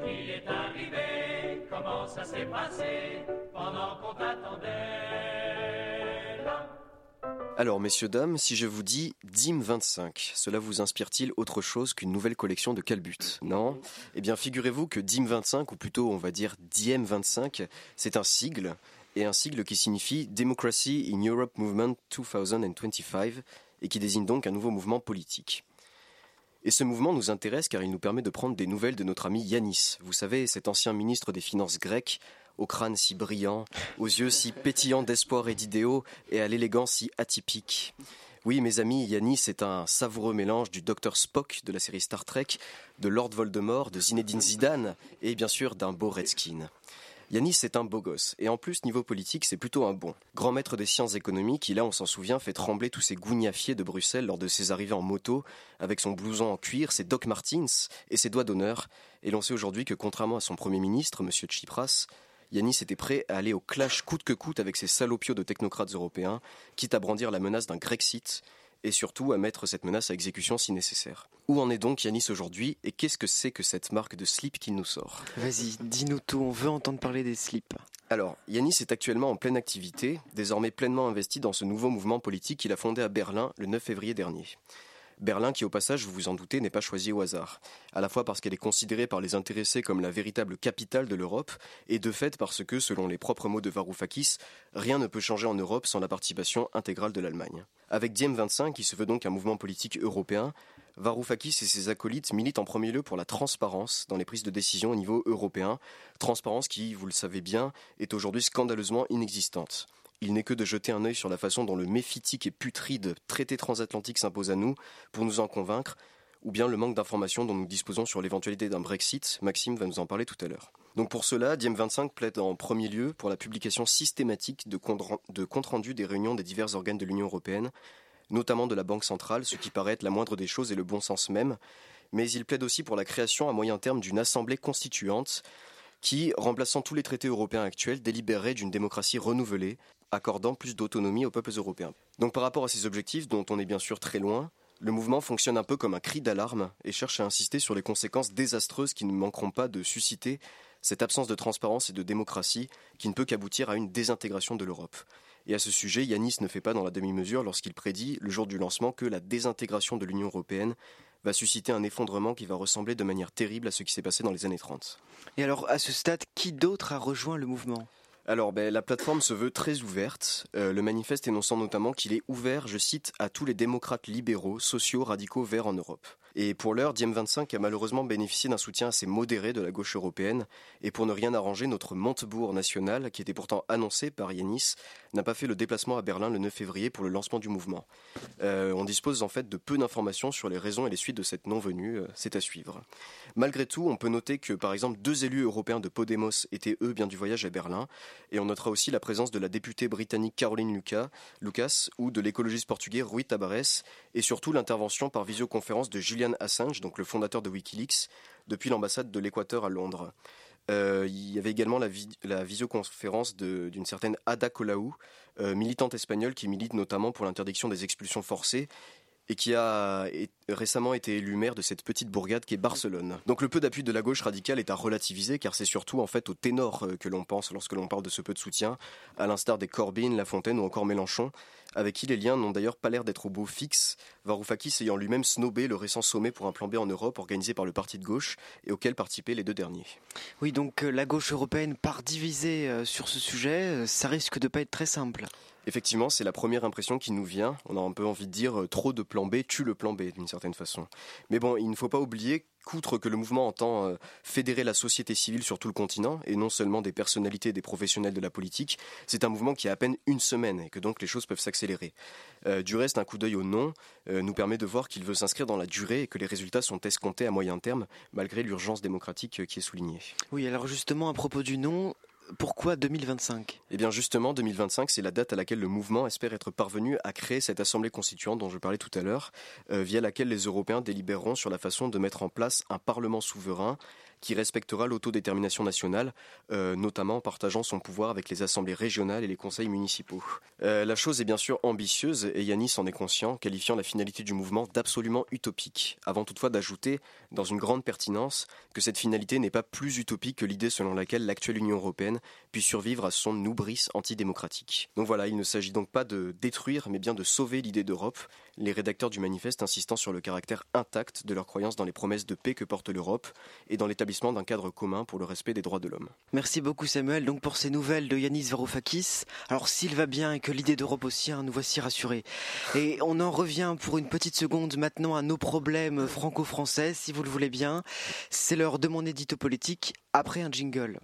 qui est arrivé, comment ça s'est passé pendant qu'on t'attendait là. Alors, messieurs, dames, si je vous dis DiM25, cela vous inspire-t-il autre chose qu'une nouvelle collection de calbutes? Non? Eh bien, figurez-vous que DiM25, ou plutôt on va dire Diem25, c'est un sigle qui signifie Democracy in Europe Movement 2025, et qui désigne donc un nouveau mouvement politique. Et ce mouvement nous intéresse car il nous permet de prendre des nouvelles de notre ami Yanis. Vous savez, cet ancien ministre des Finances grec, au crâne si brillant, aux yeux si pétillants d'espoir et d'idéaux, et à l'élégance si atypique. Oui, mes amis, Yanis est un savoureux mélange du Dr Spock de la série Star Trek, de Lord Voldemort, de Zinedine Zidane, et bien sûr d'un beau Redskin. Yanis est un beau gosse, et en plus, niveau politique, c'est plutôt un bon. Grand maître des sciences économiques, il a, on s'en souvient, fait trembler tous ces gougnafiers de Bruxelles lors de ses arrivées en moto, avec son blouson en cuir, ses Doc Martens et ses doigts d'honneur. Et l'on sait aujourd'hui que, contrairement à son Premier ministre, M. Tsipras, Yanis était prêt à aller au clash coûte que coûte avec ces salopios de technocrates européens, quitte à brandir la menace d'un Grexit, et surtout à mettre cette menace à exécution si nécessaire. Où en est donc Yanis aujourd'hui, et qu'est-ce que c'est que cette marque de slip qu'il nous sort? Vas-y, dis-nous tout, on veut entendre parler des slips. Alors, Yanis est actuellement en pleine activité, désormais pleinement investi dans ce nouveau mouvement politique qu'il a fondé à Berlin le 9 février dernier. Berlin qui, au passage, vous vous en doutez, n'est pas choisie au hasard. À la fois parce qu'elle est considérée par les intéressés comme la véritable capitale de l'Europe, et de fait parce que, selon les propres mots de Varoufakis, rien ne peut changer en Europe sans la participation intégrale de l'Allemagne. Avec Diem25, qui se veut donc un mouvement politique européen, Varoufakis et ses acolytes militent en premier lieu pour la transparence dans les prises de décision au niveau européen, transparence qui, vous le savez bien, est aujourd'hui scandaleusement inexistante. Il n'est que de jeter un œil sur la façon dont le méphitique et putride traité transatlantique s'impose à nous pour nous en convaincre, ou bien le manque d'informations dont nous disposons sur l'éventualité d'un Brexit. Maxime va nous en parler tout à l'heure. Donc pour cela, Diem25 plaide en premier lieu pour la publication systématique de comptes rendus des réunions des divers organes de l'Union européenne, notamment de la Banque centrale, ce qui paraît être la moindre des choses et le bon sens même, mais il plaide aussi pour la création à moyen terme d'une assemblée constituante qui, remplaçant tous les traités européens actuels, délibérerait d'une démocratie renouvelée, accordant plus d'autonomie aux peuples européens. Donc par rapport à ces objectifs, dont on est bien sûr très loin, le mouvement fonctionne un peu comme un cri d'alarme et cherche à insister sur les conséquences désastreuses qui ne manqueront pas de susciter cette absence de transparence et de démocratie qui ne peut qu'aboutir à une désintégration de l'Europe. Et à ce sujet, Yanis ne fait pas dans la demi-mesure lorsqu'il prédit, le jour du lancement, que la désintégration de l'Union européenne va susciter un effondrement qui va ressembler de manière terrible à ce qui s'est passé dans les années 30. Et alors, à ce stade, qui d'autre a rejoint le mouvement ? Alors, la plateforme se veut très ouverte, le manifeste énonçant notamment qu'il est ouvert, je cite, à tous les démocrates libéraux, sociaux, radicaux, verts en Europe. Et pour l'heure, Diem25 a malheureusement bénéficié d'un soutien assez modéré de la gauche européenne, et pour ne rien arranger, notre Montebourg national, qui était pourtant annoncé par Yanis, n'a pas fait le déplacement à Berlin le 9 février pour le lancement du mouvement. On dispose en fait de peu d'informations sur les raisons et les suites de cette non-venue, c'est à suivre. Malgré tout, on peut noter que par exemple 2 élus européens de Podemos étaient eux bien du voyage à Berlin, et on notera aussi la présence de la députée britannique Caroline Lucas ou de l'écologiste portugais Rui Tabares, et surtout l'intervention par visioconférence de Julian Assange, donc le fondateur de Wikileaks, depuis l'ambassade de l'Équateur à Londres. Il y avait également la visioconférence d'une certaine Ada Colau, militante espagnole qui milite notamment pour l'interdiction des expulsions forcées, et qui a récemment été élu maire de cette petite bourgade qui est Barcelone. Donc le peu d'appui de la gauche radicale est à relativiser, car c'est surtout en fait au ténor que l'on pense lorsque l'on parle de ce peu de soutien, à l'instar des Corbyn, Lafontaine ou encore Mélenchon, avec qui les liens n'ont d'ailleurs pas l'air d'être au beau fixe, Varoufakis ayant lui-même snobé le récent sommet pour un plan B en Europe organisé par le parti de gauche et auquel participaient les deux derniers. Oui, donc la gauche européenne part divisée sur ce sujet, ça risque de pas être très simple. Effectivement, c'est la première impression qui nous vient. On a un peu envie de dire trop de plan B tue le plan B d'une certaine façon. Mais bon, il ne faut pas oublier qu'outre que le mouvement entend fédérer la société civile sur tout le continent, et non seulement des personnalités et des professionnels de la politique, c'est un mouvement qui a à peine une semaine, et que donc les choses peuvent s'accélérer. Du reste, un coup d'œil au nom nous permet de voir qu'il veut s'inscrire dans la durée et que les résultats sont escomptés à moyen terme, malgré l'urgence démocratique qui est soulignée. Oui, alors justement, à propos du nom, pourquoi 2025 ? Eh bien justement, 2025, c'est la date à laquelle le mouvement espère être parvenu à créer cette assemblée constituante dont je parlais tout à l'heure, via laquelle les Européens délibéreront sur la façon de mettre en place un parlement souverain qui respectera l'autodétermination nationale, notamment en partageant son pouvoir avec les assemblées régionales et les conseils municipaux. La chose est bien sûr ambitieuse et Yanis en est conscient, qualifiant la finalité du mouvement d'absolument utopique, avant toutefois d'ajouter, dans une grande pertinence, que cette finalité n'est pas plus utopique que l'idée selon laquelle l'actuelle Union européenne puisse survivre à son hubris antidémocratique. Donc voilà, il ne s'agit donc pas de détruire, mais bien de sauver l'idée d'Europe, les rédacteurs du manifeste insistant sur le caractère intact de leur croyance dans les promesses de paix que porte l'Europe et dans l'établissement d'un cadre commun pour le respect des droits de l'homme. Merci beaucoup Samuel donc pour ces nouvelles de Yanis Varoufakis. Alors s'il va bien et que l'idée d'Europe aussi, nous voici rassurés. Et on en revient pour une petite seconde maintenant à nos problèmes franco-français, si vous le voulez bien. C'est l'heure de mon édito politique après un jingle.